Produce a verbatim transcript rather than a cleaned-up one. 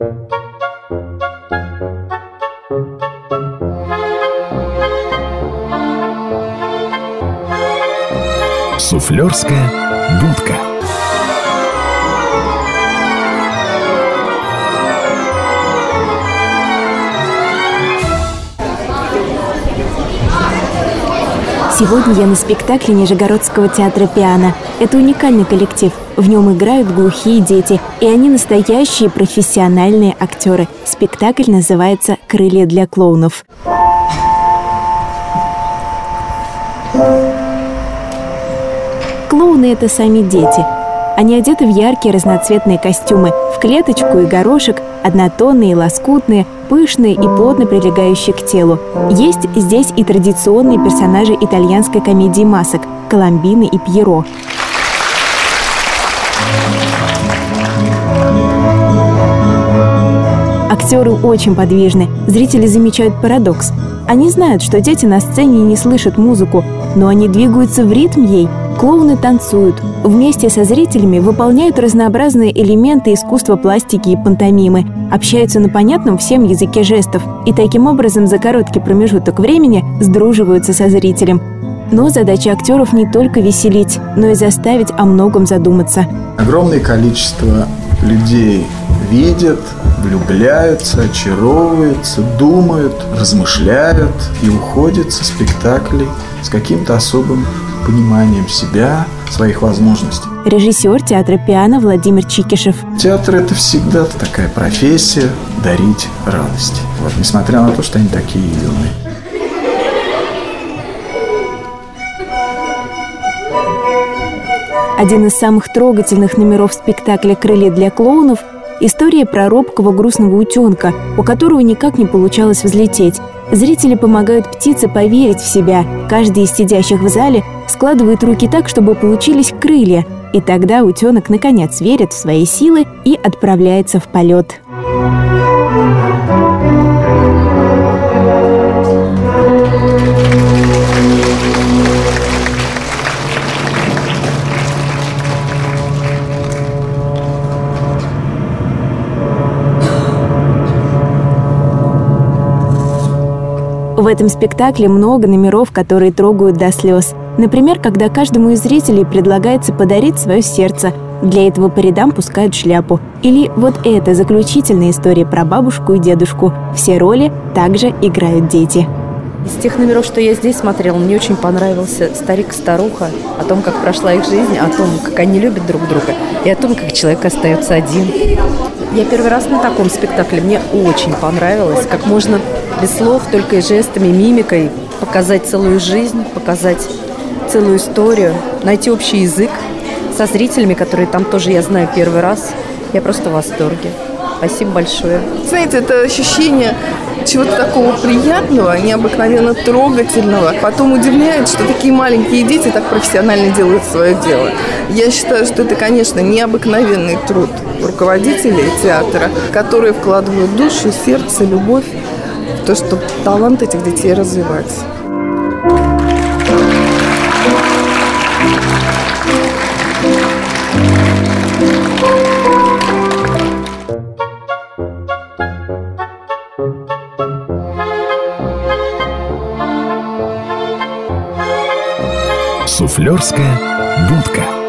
Суфлерская будка. Сегодня я на спектакле Нижегородского театра «Пиано». Это уникальный коллектив. В нем играют глухие дети, и они настоящие профессиональные актеры. Спектакль называется «Крылья для клоунов». Клоуны – это сами дети. Они одеты в яркие разноцветные костюмы, в клеточку и горошек, однотонные, лоскутные, пышные и плотно прилегающие к телу. Есть здесь и традиционные персонажи итальянской комедии масок – Коломбины и Пьеро. Актеры очень подвижны. Зрители замечают парадокс. Они знают, что дети на сцене не слышат музыку, но они двигаются в ритм ей. Клоуны танцуют, вместе со зрителями выполняют разнообразные элементы искусства пластики и пантомимы, общаются на понятном всем языке жестов и таким образом за короткий промежуток времени сдруживаются со зрителем. Но задача актеров не только веселить, но и заставить о многом задуматься. Огромное количество людей видят, влюбляются, очаровываются, думают, размышляют и уходят со спектаклей с каким-то особым пониманием себя, своих возможностей. Режиссер театра «Пиано» Владимир Чикишев. Театр – это всегда такая профессия – дарить радость. Вот, несмотря на то, что они такие юные. Один из самых трогательных номеров спектакля «Крылья для клоунов» – история про робкого грустного утенка, у которого никак не получалось взлететь. Зрители помогают птице поверить в себя. Каждый из сидящих в зале складывает руки так, чтобы получились крылья. И тогда утенок наконец верит в свои силы и отправляется в полет. В этом спектакле много номеров, которые трогают до слез. Например, когда каждому из зрителей предлагается подарить свое сердце. Для этого по рядам пускают шляпу. Или вот эта заключительная история про бабушку и дедушку. Все роли также играют дети. Из тех номеров, что я здесь смотрела, мне очень понравился «Старик и старуха», о том, как прошла их жизнь, о том, как они любят друг друга, и о том, как человек остается один. Я первый раз на таком спектакле, мне очень понравилось, как можно без слов, только и жестами, мимикой показать целую жизнь, показать целую историю, найти общий язык со зрителями, которые там тоже, я знаю, первый раз. Я просто в восторге. Спасибо большое. Знаете, это ощущение чего-то такого приятного, необыкновенно трогательного. Потом удивляет, что такие маленькие дети так профессионально делают свое дело. Я считаю, что это, конечно, необыкновенный труд руководителей театра, которые вкладывают душу, сердце, любовь в то, чтобы талант этих детей развивать. Суфлерская будка.